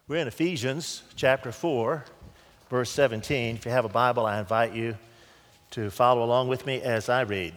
We're in Ephesians chapter 4, verse 17. If you have a Bible, I invite you to follow along with me as I read.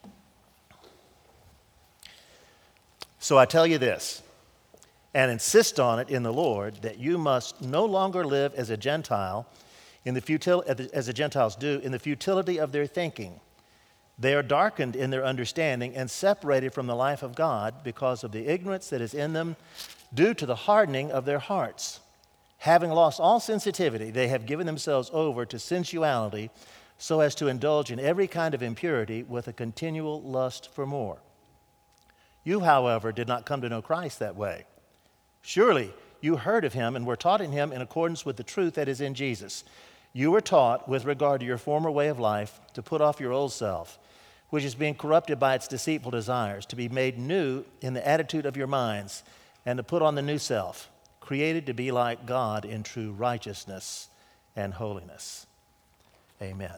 So I tell you this, and insist on it in the Lord, that you must no longer live as a Gentile as the Gentiles do, in the futility of their thinking. They are darkened in their understanding and separated from the life of God because of the ignorance that is in them due to the hardening of their hearts. Having lost all sensitivity, they have given themselves over to sensuality so as to indulge in every kind of impurity with a continual lust for more. You, however, did not come to know Christ that way. Surely you heard of him and were taught in him in accordance with the truth that is in Jesus. You were taught, with regard to your former way of life, to put off your old self, which is being corrupted by its deceitful desires, to be made new in the attitude of your minds, and to put on the new self, created to be like God in true righteousness and holiness. Amen.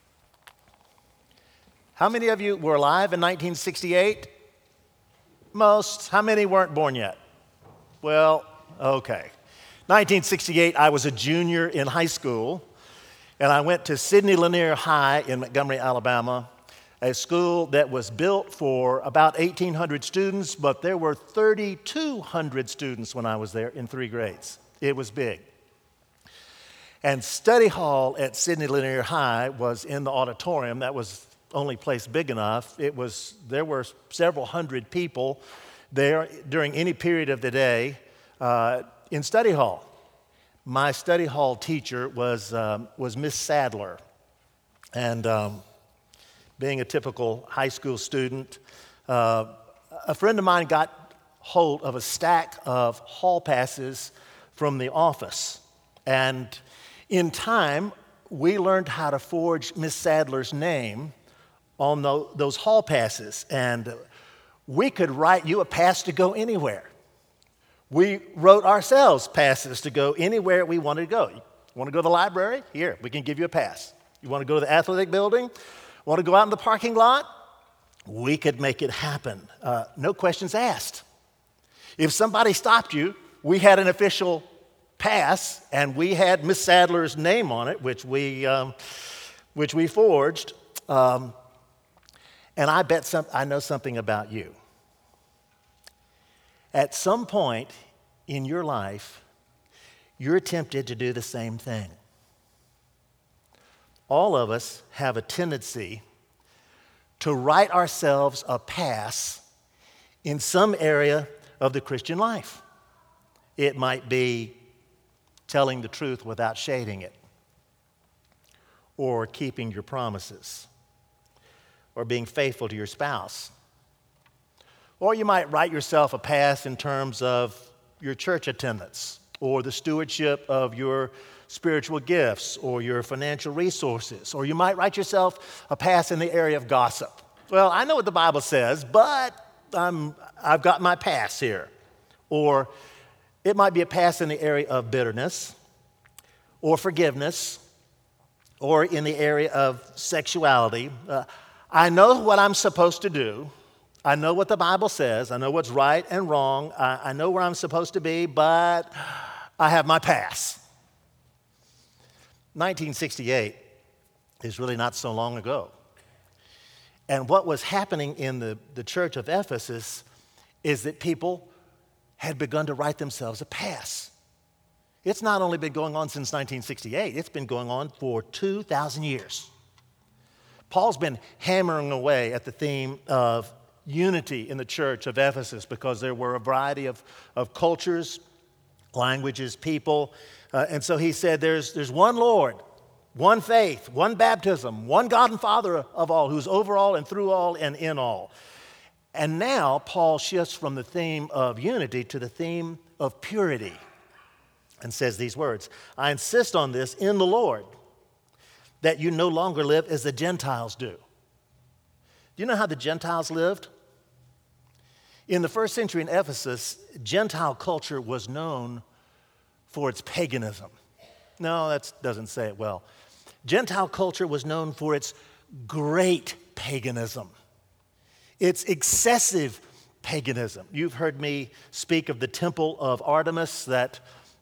How many of you were alive in 1968? Most. How many weren't born yet? Well, okay. 1968, I was a junior in high school, and I went to Sidney Lanier High in Montgomery, Alabama, a school that was built for about 1,800 students, but there were 3,200 students when I was there in 3 grades. It was big. And study hall at Sidney Lanier High was in the auditorium. That was the only place big enough. There were several hundred people there during any period of the day in study hall. My study hall teacher was Miss Sadler, and being a typical high school student, a friend of mine got hold of a stack of hall passes from the office. And in time, we learned how to forge Miss Sadler's name on those hall passes. And we could write you a pass to go anywhere. We wrote ourselves passes to go anywhere we wanted to go. You want to go to the library? Here, we can give you a pass. You want to go to the athletic building? Want to go out in the parking lot? We could make it happen. No questions asked. If somebody stopped you, we had an official pass, and we had Miss Sadler's name on it, which we forged. And I bet I know something about you. At some point in your life, you're tempted to do the same thing. All of us have a tendency to write ourselves a pass in some area of the Christian life. It might be telling the truth without shading it, or keeping your promises, or being faithful to your spouse. Or you might write yourself a pass in terms of your church attendance, or the stewardship of your spiritual gifts, or your financial resources. Or you might write yourself a pass in the area of gossip. Well, I know what the Bible says, but I've got my pass here. Or it might be a pass in the area of bitterness, or forgiveness, or in the area of sexuality. I know what I'm supposed to do. I know what the Bible says. I know what's right and wrong. I know where I'm supposed to be, but I have my pass. 1968 is really not so long ago. And what was happening in the church of Ephesus is that people had begun to write themselves a pass. It's not only been going on since 1968, it's been going on for 2,000 years. Paul's been hammering away at the theme of unity in the church of Ephesus because there were a variety of cultures, languages, people. And so he said there's one Lord, one faith, one baptism, one God and Father of all, who's over all and through all and in all. And now Paul shifts from the theme of unity to the theme of purity and says these words: I insist on this in the Lord, that you no longer live as the Gentiles do. Do you know how the Gentiles lived? In the first century in Ephesus, Gentile culture was known for its paganism. No, that doesn't say it well. Gentile culture was known for its great paganism, its excessive paganism. You've heard me speak of the temple of Artemis that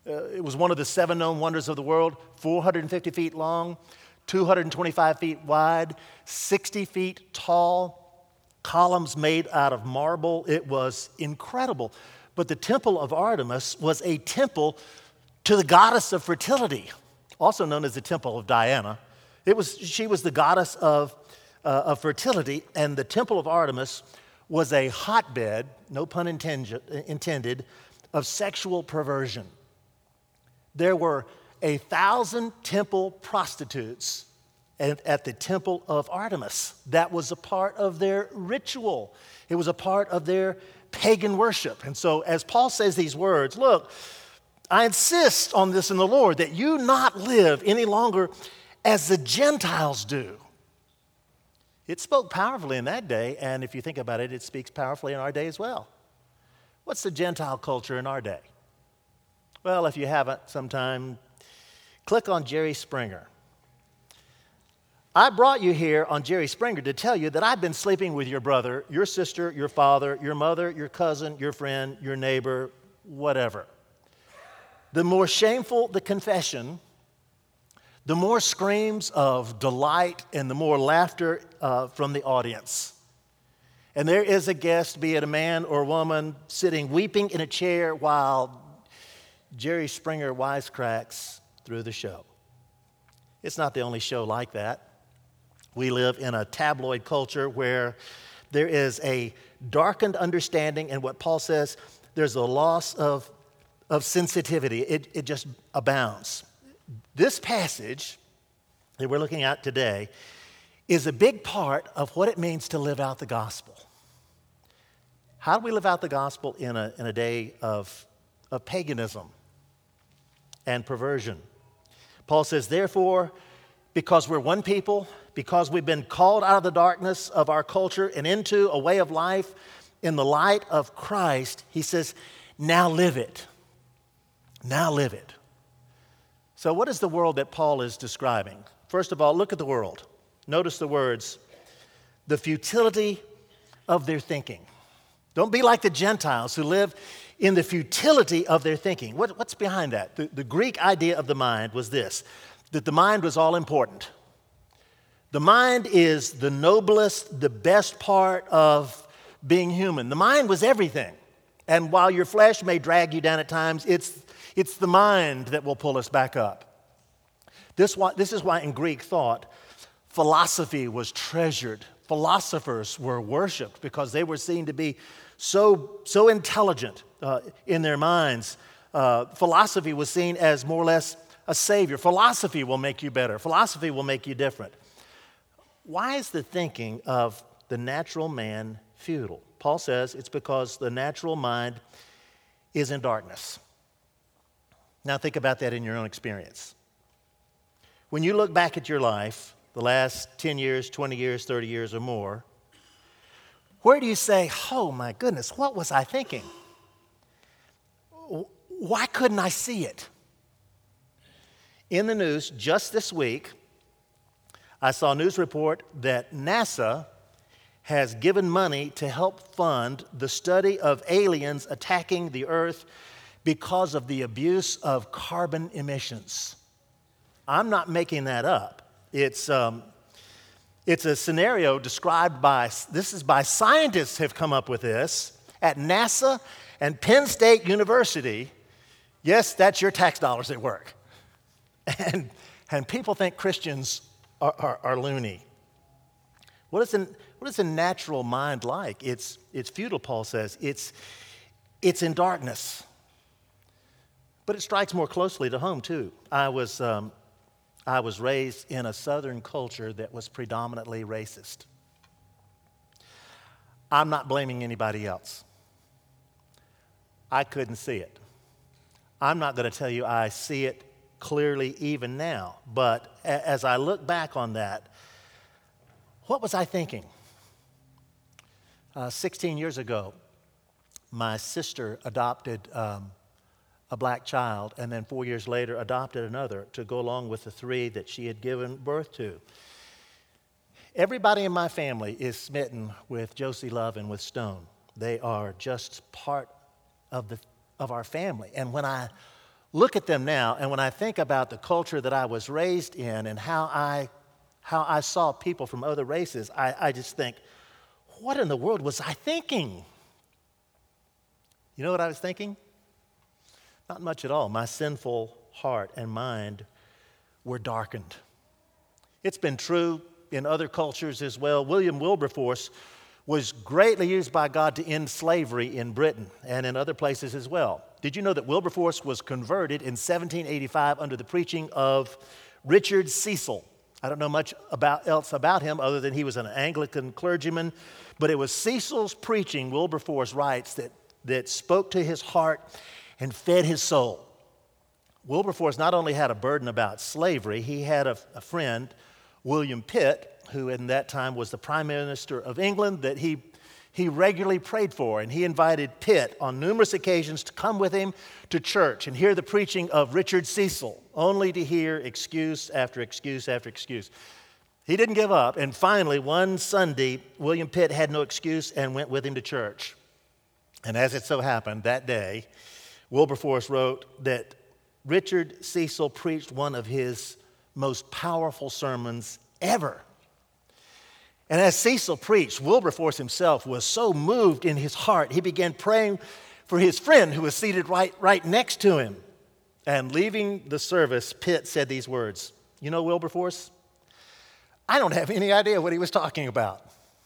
It was one of the 7 known wonders of the world, 450 feet long, 225 feet wide, 60 feet tall, columns made out of marble. It was incredible. But the temple of Artemis was a temple to the goddess of fertility, also known as the temple of Diana. She was the goddess of fertility, and the temple of Artemis was a hotbed, no pun intended, of sexual perversion. There were 1,000 temple prostitutes at the temple of Artemis. That was a part of their ritual. It was a part of their pagan worship. And so as Paul says these words, look, I insist on this in the Lord, that you not live any longer as the Gentiles do. It spoke powerfully in that day, and if you think about it, it speaks powerfully in our day as well. What's the Gentile culture in our day? Well, if you haven't sometime, click on Jerry Springer. I brought you here on Jerry Springer to tell you that I've been sleeping with your brother, your sister, your father, your mother, your cousin, your friend, your neighbor, whatever. The more shameful the confession, the more screams of delight and the more laughter from the audience. And there is a guest, be it a man or a woman, sitting weeping in a chair while Jerry Springer wisecracks through the show. It's not the only show like that. We live in a tabloid culture where there is a darkened understanding, and what Paul says, there's a loss of sensitivity. It just abounds. This passage that we're looking at today is a big part of what it means to live out the gospel. How do we live out the gospel in a day of paganism and perversion? Paul says, therefore, because we're one people, because we've been called out of the darkness of our culture and into a way of life in the light of Christ, he says, now live it. Now live it. So what is the world that Paul is describing? First of all, look at the world. Notice the words, the futility of their thinking. Don't be like the Gentiles who live in the futility of their thinking. What's behind that? The Greek idea of the mind was this, that the mind was all important. The mind is the noblest, the best part of being human. The mind was everything. And while your flesh may drag you down at times, it's the mind that will pull us back up. This is why in Greek thought, philosophy was treasured. Philosophers were worshiped because they were seen to be so intelligent in their minds. Philosophy was seen as more or less a savior. Philosophy will make you better. Philosophy will make you different. Why is the thinking of the natural man futile? Paul says it's because the natural mind is in darkness. Now think about that in your own experience. When you look back at your life, the last 10 years, 20 years, 30 years or more, where do you say, oh my goodness, what was I thinking? Why couldn't I see it? In the news just this week, I saw a news report that NASA has given money to help fund the study of aliens attacking the Earth because of the abuse of carbon emissions. I'm not making that up. It's a scenario described by scientists have come up with this at NASA and Penn State University. Yes, that's your tax dollars at work. And people think Christians are loony. What is a natural mind like? It's futile, Paul says. It's in darkness. But it strikes more closely to home, too. I was raised in a southern culture that was predominantly racist. I'm not blaming anybody else. I couldn't see it. I'm not going to tell you I see it clearly even now, but as I look back on that, what was I thinking? 16 years ago, my sister adopted a black child, and then 4 years later adopted another to go along with the 3 that she had given birth to. Everybody in my family is smitten with Josie Love and with Stone. They are just part of our family. And when I look at them now, and when I think about the culture that I was raised in and how I saw people from other races, I just think, what in the world was I thinking? You know what I was thinking? Not much at all. My sinful heart and mind were darkened. It's been true in other cultures as well. William Wilberforce was greatly used by God to end slavery in Britain and in other places as well. Did you know that Wilberforce was converted in 1785 under the preaching of Richard Cecil? I don't know much else about him other than he was an Anglican clergyman, but it was Cecil's preaching, Wilberforce writes, that spoke to his heart and fed his soul. Wilberforce not only had a burden about slavery, he had a friend, William Pitt, who in that time was the Prime Minister of England, that he regularly prayed for. And he invited Pitt on numerous occasions to come with him to church and hear the preaching of Richard Cecil, only to hear excuse after excuse after excuse. He didn't give up. And finally, one Sunday, William Pitt had no excuse and went with him to church. And as it so happened, that day, Wilberforce wrote that Richard Cecil preached one of his most powerful sermons ever. And as Cecil preached, Wilberforce himself was so moved in his heart, he began praying for his friend who was seated right next to him. And leaving the service, Pitt said these words, "You know, Wilberforce, I don't have any idea what he was talking about."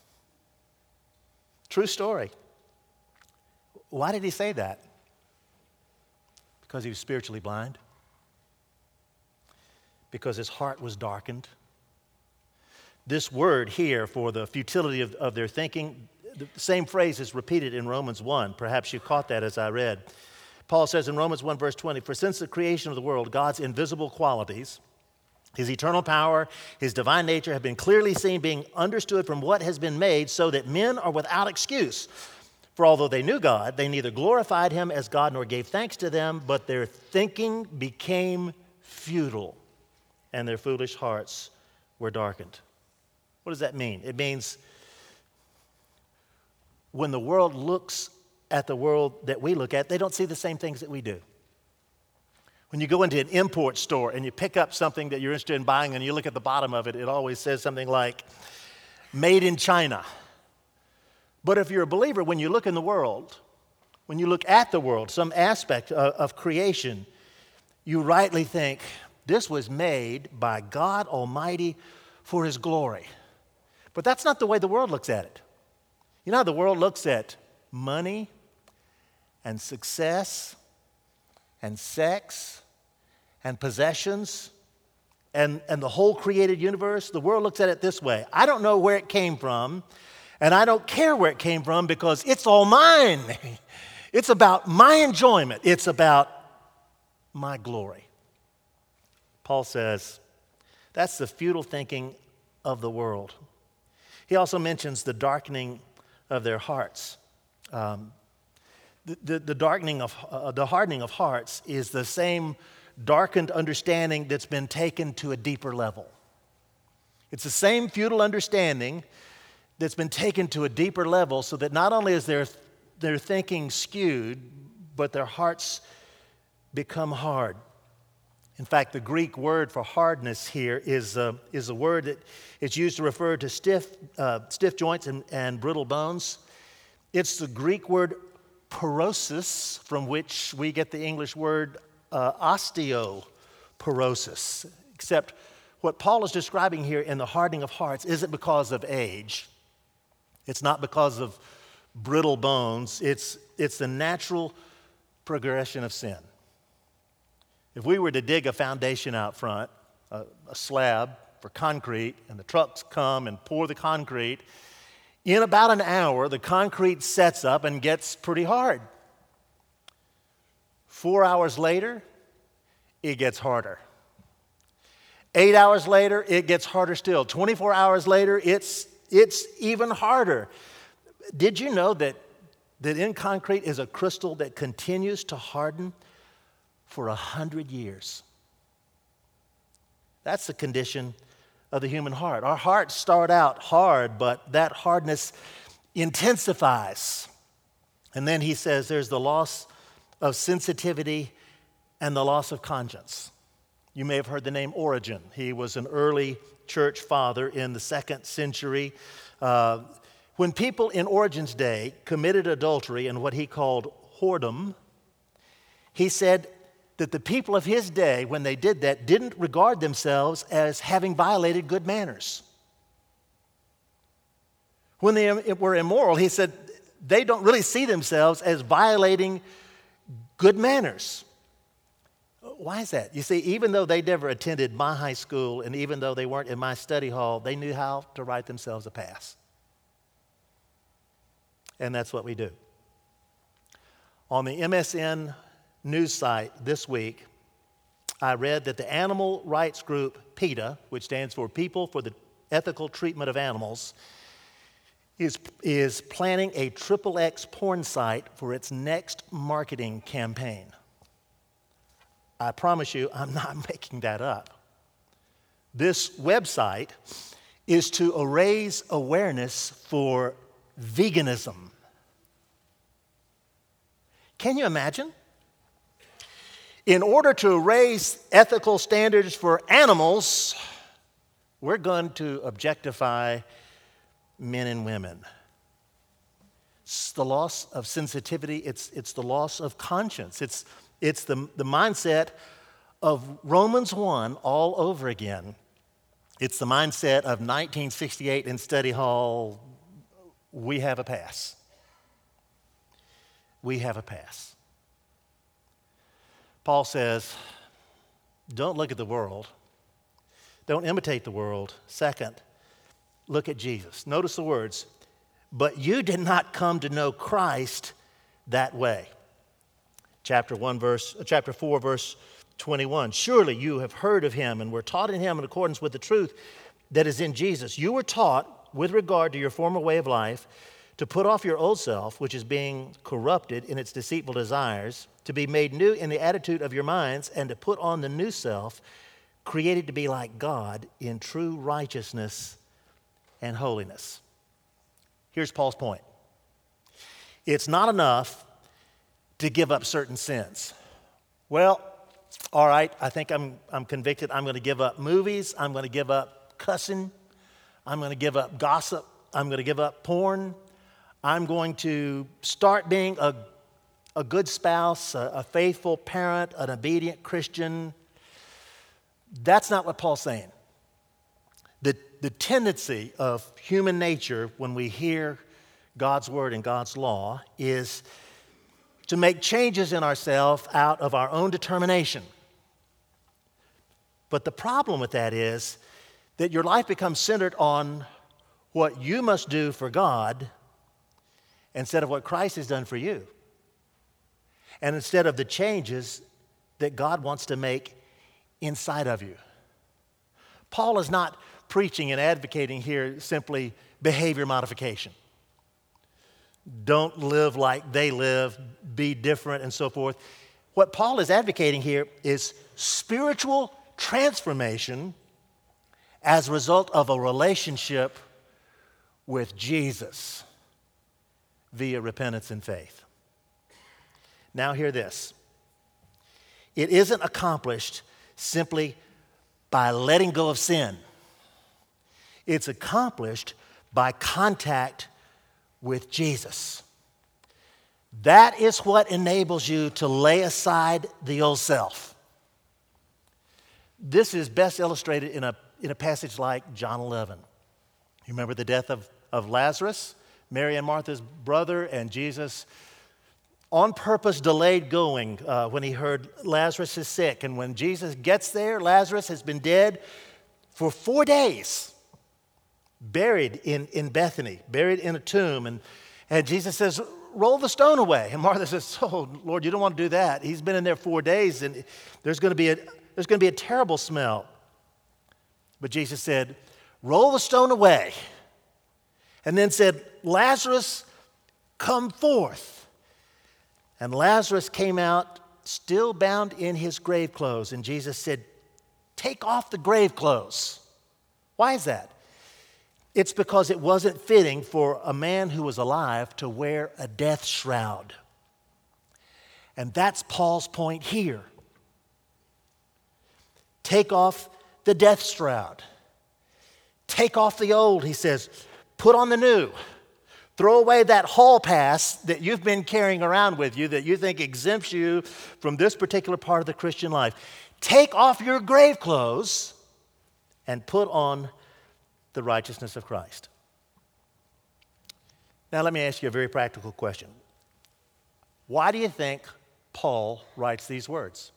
True story. Why did he say that? Because he was spiritually blind? Because his heart was darkened? This word here for the futility of their thinking, the same phrase is repeated in Romans 1. Perhaps you caught that as I read. Paul says in Romans 1, verse 20, "For since the creation of the world, God's invisible qualities, his eternal power, his divine nature have been clearly seen, being understood from what has been made, so that men are without excuse. For although they knew God, they neither glorified him as God nor gave thanks to them, but their thinking became futile, and their foolish hearts were darkened." What does that mean? It means when the world looks at the world that we look at, they don't see the same things that we do. When you go into an import store and you pick up something that you're interested in buying and you look at the bottom of it, it always says something like, "Made in China." But if you're a believer, when you look in the world, when you look at the world, some aspect of creation, you rightly think, this was made by God Almighty for his glory. But that's not the way the world looks at it. You know how the world looks at money and success and sex and possessions and the whole created universe? The world looks at it this way. I don't know where it came from, and I don't care where it came from because it's all mine. It's about my enjoyment. It's about my glory. Paul says that's the futile thinking of the world. He also mentions the darkening of their hearts. The hardening of hearts is the same darkened understanding that's been taken to a deeper level. It's the same futile understanding that's been taken to a deeper level so that not only is their thinking skewed, but their hearts become hard. In fact, the Greek word for hardness here is a word that is used to refer to stiff joints and brittle bones. It's the Greek word porosis, from which we get the English word osteoporosis. Except what Paul is describing here in the hardening of hearts isn't because of age. It's not because of brittle bones. It's the natural progression of sin. If we were to dig a foundation out front, a slab for concrete, and the trucks come and pour the concrete, in about an hour, the concrete sets up and gets pretty hard. 4 hours later, it gets harder. 8 hours later, it gets harder still. 24 hours later, it's even harder. Did you know that in concrete is a crystal that continues to harden for 100 years? That's the condition of the human heart. Our hearts start out hard, but that hardness intensifies. And then he says there's the loss of sensitivity and the loss of conscience. You may have heard the name Origen. He was an early church father in the 2nd century. When people in Origen's day committed adultery and what he called whoredom, he said that the people of his day, when they did that, didn't regard themselves as having violated good manners. When they were immoral, he said they don't really see themselves as violating good manners. Why is that? You see, even though they never attended my high school and even though they weren't in my study hall, they knew how to write themselves a pass. And that's what we do. On the MSN news site this week, I read that the animal rights group PETA, which stands for People for the Ethical Treatment of Animals, is planning a XXX porn site for its next marketing campaign. I promise you, I'm not making that up. This website is to raise awareness for veganism. Can you imagine? In order to raise ethical standards for animals, we're going to objectify men and women. It's the loss of sensitivity. It's the loss of conscience. It's the mindset of Romans 1 all over again. It's the mindset of 1968 in study hall. We have a pass. We have a pass. Paul says, don't look at the world. Don't imitate the world. Second, look at Jesus. Notice the words, but you did not come to know Christ that way. Chapter 4, verse 21. Surely you have heard of him and were taught in him in accordance with the truth that is in Jesus. You were taught, with regard to your former way of life, to put off your old self, which is being corrupted in its deceitful desires, to be made new in the attitude of your minds, and to put on the new self, created to be like God in true righteousness and holiness. Here's Paul's point. It's not enough to give up certain sins. Well, all right, I think I'm convicted. I'm going to give up movies. I'm going to give up cussing. I'm going to give up gossip. I'm going to give up porn. I'm going to start being a good spouse, a faithful parent, an obedient Christian. That's not what Paul's saying. The tendency of human nature when we hear God's word and God's law is to make changes in ourselves out of our own determination. But the problem with that is that your life becomes centered on what you must do for God instead of what Christ has done for you. And instead of the changes that God wants to make inside of you. Paul is not preaching and advocating here simply behavior modification. Don't live like they live, be different, and so forth. What Paul is advocating here is spiritual transformation as a result of a relationship with Jesus via repentance and faith. Now hear this. It isn't accomplished simply by letting go of sin. It's accomplished by contact with Jesus. That is what enables you to lay aside the old self. This is best illustrated in a passage like John 11. You remember the death of Lazarus, Mary and Martha's brother, and Jesus on purpose delayed going when he heard Lazarus is sick. And when Jesus gets there, Lazarus has been dead for 4 days, buried in Bethany, buried in a tomb. And Jesus says, roll the stone away. And Martha says, oh, Lord, you don't want to do that. He's been in there 4 days, and there's going to be a terrible smell. But Jesus said, roll the stone away. And then said, Lazarus, come forth. And Lazarus came out still bound in his grave clothes. And Jesus said, take off the grave clothes. Why is that? It's because it wasn't fitting for a man who was alive to wear a death shroud. And that's Paul's point here. take off the death shroud. Take off the old, he says. Put on the new. Throw away that hall pass that you've been carrying around with you that you think exempts you from this particular part of the Christian life. Take off your grave clothes and put on the righteousness of Christ. Now, let me ask you a very practical question. Why do you think Paul writes these words?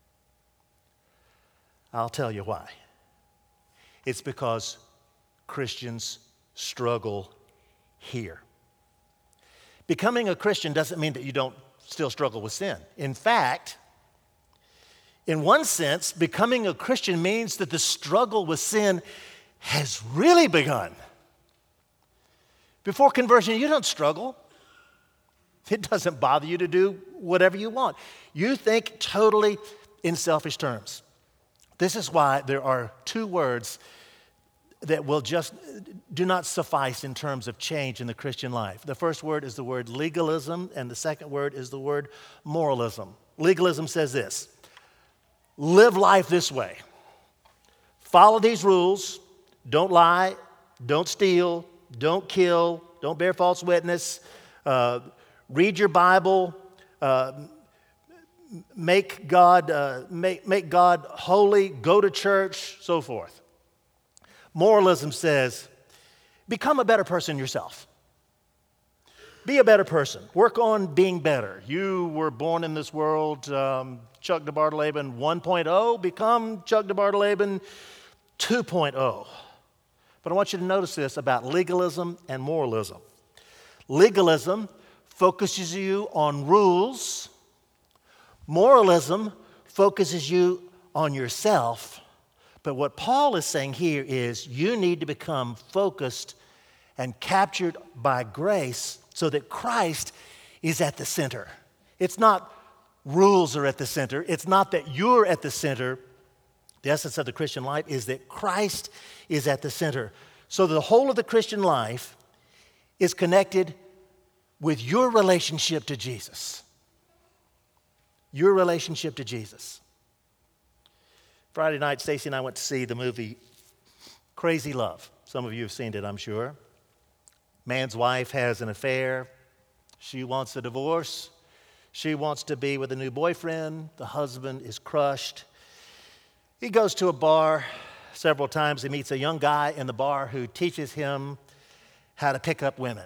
I'll tell you why. It's because Christians struggle here. Becoming a Christian doesn't mean that you don't still struggle with sin. In fact, in one sense, becoming a Christian means that the struggle with sin has really begun. Before conversion, you don't struggle. It doesn't bother you to do whatever you want. You think totally in selfish terms. This is why there are two words that will just do not suffice in terms of change in the Christian life. The first word is the word legalism, and the second word is the word moralism. Legalism says this: live life this way. Follow these rules. Don't lie. Don't steal. Don't kill. Don't bear false witness. Read your Bible. Make God holy. Go to church. So forth. Moralism says, become a better person yourself. Be a better person. Work on being better. You were born in this world, Chuck DeBartoleben 1.0, become Chuck DeBartoleben 2.0. But I want you to notice this about legalism and moralism. Legalism focuses you on rules. Moralism focuses you on yourself. But what Paul is saying here is you need to become focused and captured by grace so that Christ is at the center. It's not rules are at the center. It's not that you're at the center. The essence of the Christian life is that Christ is at the center. So the whole of the Christian life is connected with your relationship to Jesus. Your relationship to Jesus. Friday night, Stacy and I went to see the movie Crazy Love. Some of you have seen it, I'm sure. Man's wife has an affair. She wants a divorce. She wants to be with a new boyfriend. The husband is crushed. He goes to a bar several times. He meets a young guy in the bar who teaches him how to pick up women.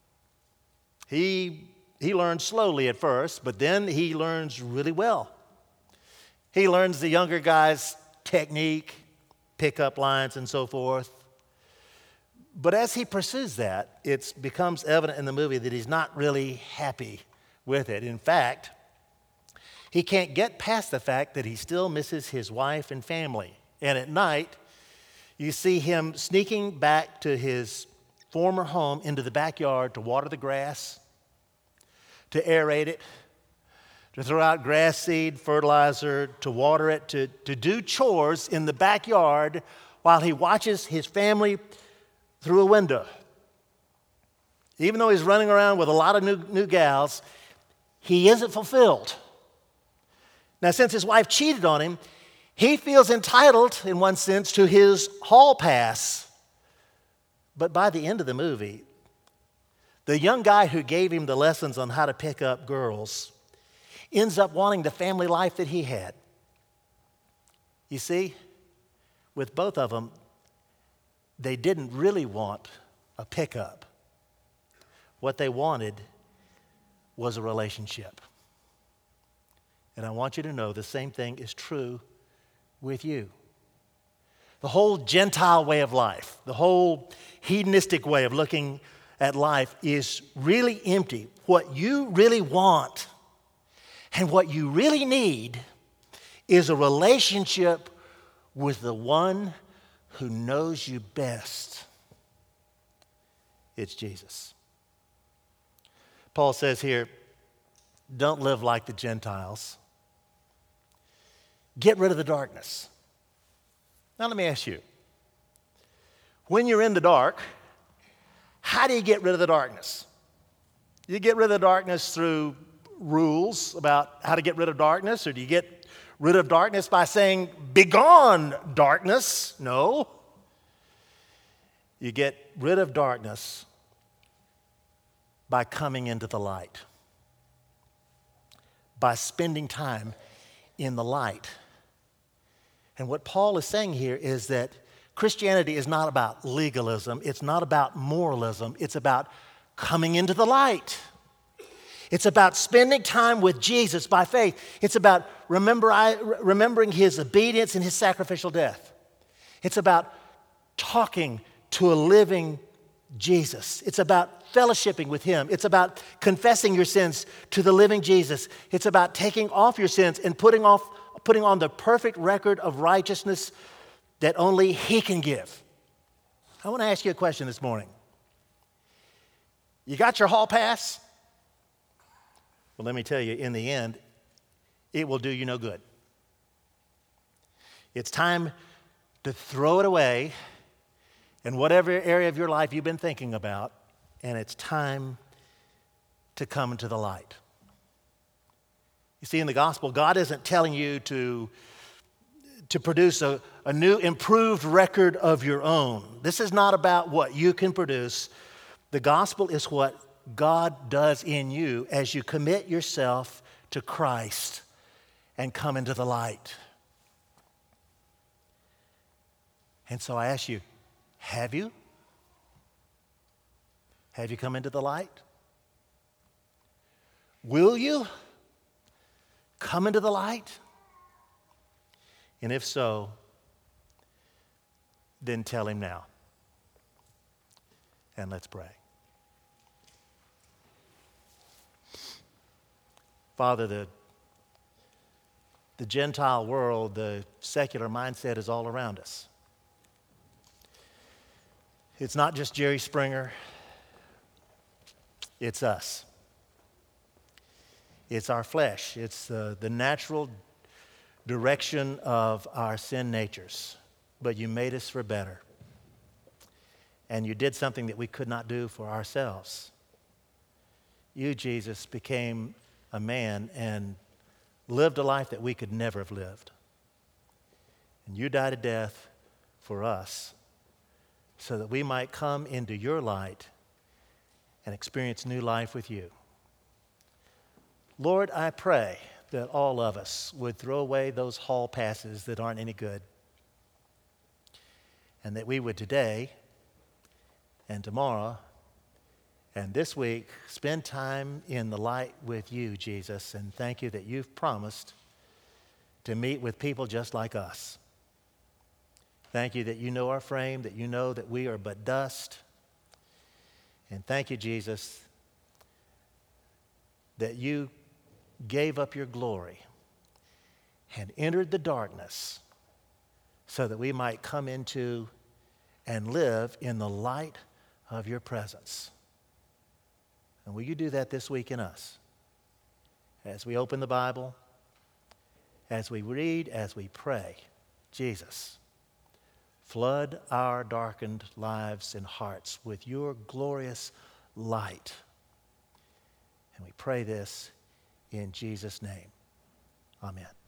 He learns slowly at first, but then he learns really well. He learns the younger guy's technique, pickup lines, and so forth. But as he pursues that, it becomes evident in the movie that he's not really happy with it. In fact, he can't get past the fact that he still misses his wife and family. And at night, you see him sneaking back to his former home into the backyard to water the grass, to aerate it, to throw out grass seed, fertilizer, to water it, to do chores in the backyard while he watches his family through a window. Even though he's running around with a lot of new gals, he isn't fulfilled. Now, since his wife cheated on him, he feels entitled, in one sense, to his hall pass. But by the end of the movie, the young guy who gave him the lessons on how to pick up girls ends up wanting the family life that he had. You see, with both of them, they didn't really want a pickup. What they wanted was a relationship. And I want you to know the same thing is true with you. The whole Gentile way of life, the whole hedonistic way of looking at life is really empty. What you really want and what you really need is a relationship with the one who knows you best. It's Jesus. Paul says here, don't live like the Gentiles. Get rid of the darkness. Now let me ask you, when you're in the dark, how do you get rid of the darkness? You get rid of the darkness through rules about how to get rid of darkness, or do you get rid of darkness by saying, "Begone, darkness." No. You get rid of darkness by coming into the light, by spending time in the light. And what Paul is saying here is that Christianity is not about legalism. It's not about moralism. It's about coming into the light. It's about spending time with Jesus by faith. It's about remembering his obedience and his sacrificial death. It's about talking to a living Jesus. It's about fellowshipping with him. It's about confessing your sins to the living Jesus. It's about taking off your sins and putting on the perfect record of righteousness that only he can give. I want to ask you a question this morning. You got your hall pass? Well, let me tell you, in the end, it will do you no good. It's time to throw it away in whatever area of your life you've been thinking about, and it's time to come into the light. You see, in the gospel, God isn't telling you to produce a new, improved record of your own. This is not about what you can produce. The gospel is what God does in you as you commit yourself to Christ and come into the light. And so I ask you, have you? Have you come into the light? Will you come into the light? And if so, then tell him now. And let's pray. Father, the Gentile world, the secular mindset is all around us. It's not just Jerry Springer. It's us. It's our flesh. It's the natural direction of our sin natures. But you made us for better. And you did something that we could not do for ourselves. You, Jesus, became a man and lived a life that we could never have lived. And you died a death for us so that we might come into your light and experience new life with you. Lord, I pray that all of us would throw away those hall passes that aren't any good, and that we would today and tomorrow and this week spend time in the light with you, Jesus, and thank you that you've promised to meet with people just like us. Thank you that you know our frame, that you know that we are but dust, and thank you, Jesus, that you gave up your glory and entered the darkness so that we might come into and live in the light of your presence. And will you do that this week in us? As we open the Bible, as we read, as we pray, Jesus, flood our darkened lives and hearts with your glorious light. And we pray this in Jesus' name. Amen.